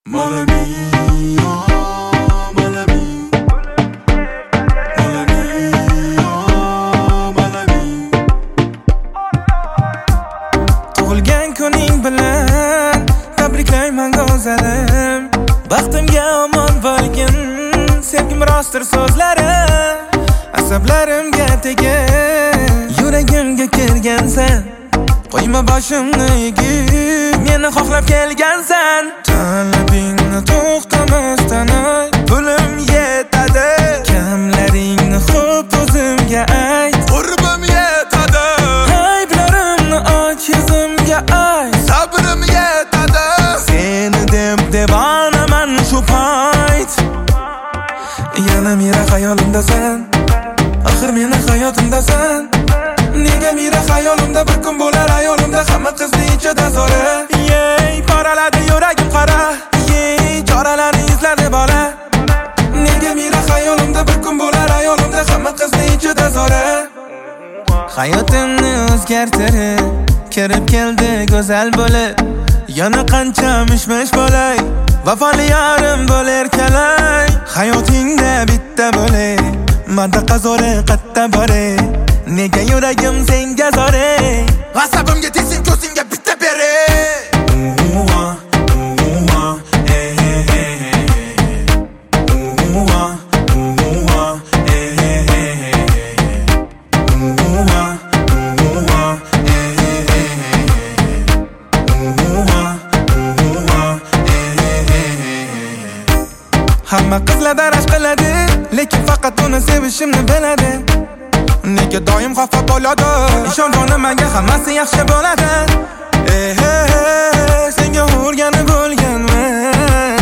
Mala mia, mala mia, mala mia, mala mia. Tug'ilgan kuning bilan tabriklayman go'zalim. Baxtimga omon bo'lgin, sevgim rostdir so'zlarim. Asablarimga tegib, yuragimga kirgansan. Qo'yma boshimni egib, meni xohlab kelgansan. Talabingni to'xtamasdan ayt, pulim yetadi. Kamlaringni xo'p o'zimga ayt, Qurbim yetadi, ayblarimni och yuzimga ayt. sabrim yetadi. Seni deb devonaman shu payt. Yana mira xayolimdasan, axir meni hayotimdasan. Nega mira xayolimda bir kun bo'lar ayolimda hamma qizni ichida zo'ra. Yey, poraladi yuragim qara. Yey, choralarni izladi bola. Nega mira xayolimda bir kun bo'lar ayolimda hamma qizni ichida zo'ra. Hayotimni o'zgartirib, kirib keldi go'zal bo'lib. Yana qancha mishmish bo'lay, vafoli yorim bo'lar kalay. Hayotingda bitta bo'lay, manda qazore qatta boray. Nega yuragim senga zore? Asabimga tegsin ko'zingga bitta beri. Hamma qizlar aşk qiladi, lekin faqat uni sevishimni biladi. Nega doim xafa bo'ladi? Ishondim menga hammasi yaxshi bo'ladi. Senga o'rganib bo'lganman.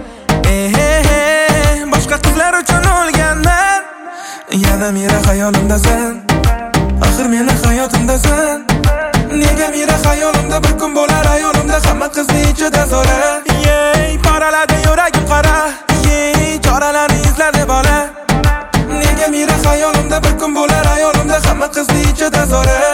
Boshqa qizlar uchun o'lganman. Yana mira xayolimdasan, axir meni hayotimdasan. Nega mira xayolimda bir kun bo'lar ayolimda hamma qizni ichida zo'ra. Yey, poraladi yuragim qara. Yey, choralarni izladi bola. Nega mira xayolimda bir kun bo'lar ayolimda hamma qizni ichida zo'ra.